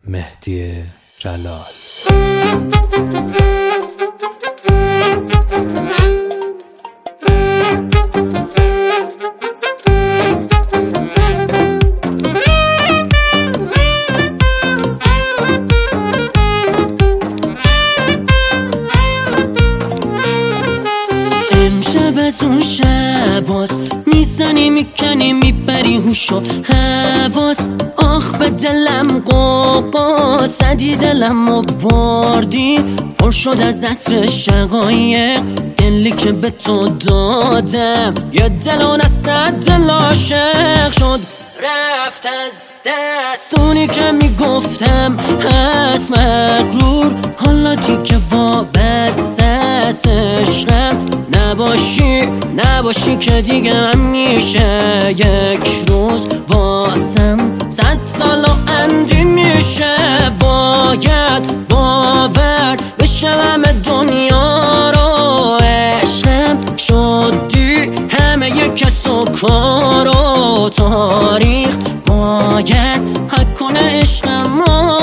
مهدی جلال. امشب از اون شباست، میزنی میکنی میبری هوش و حواس. آخ به دلم قوقا زدی، دلم و بردی، پر شد از عطر شقایق دلی که به تو دادم. یه دلون از صد دل عاشق شد، رفت از دست اونی که میگفتم هست مغرور. حالا دیگه وابسته از عشقم نباشی که دیگه همیشه یک روز واسم 100 سال و اندی میشه. باید باور بشه همه دنیا رو عشقم شدی، همه یک کس و کار و تاریخ باید حق کنه عشقم رو.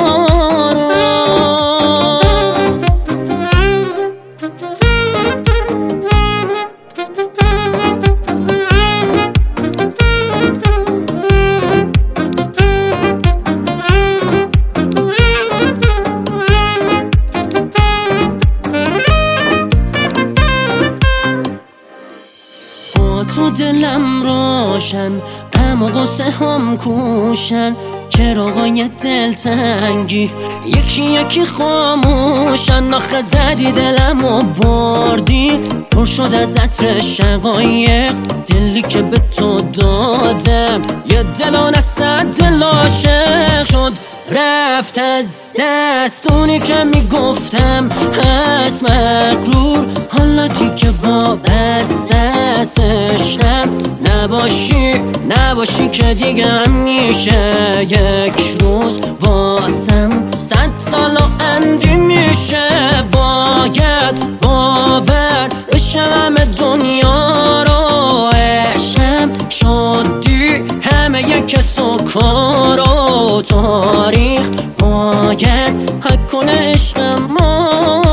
تو دلم روشن، غم و غصه هم کوشن، چراغای دلتنگی یکی یکی خاموشن. آخه زدی دلم و بردی، پر شد از عطر شقایق دلی که به تو دادم. یه دلون از صد دل عاشق شد، رفت از دست اونی که میگفتم هست مغرور. حالا دیگه وابسته از عشقم نباشی که دیگه همیشه یک روز واسم 100 سال و اندی میشه. باید باور بشه همه دنیا رو عشقم شدی، همه یک کس و کار و تاریخ باید حق کنه عشقم.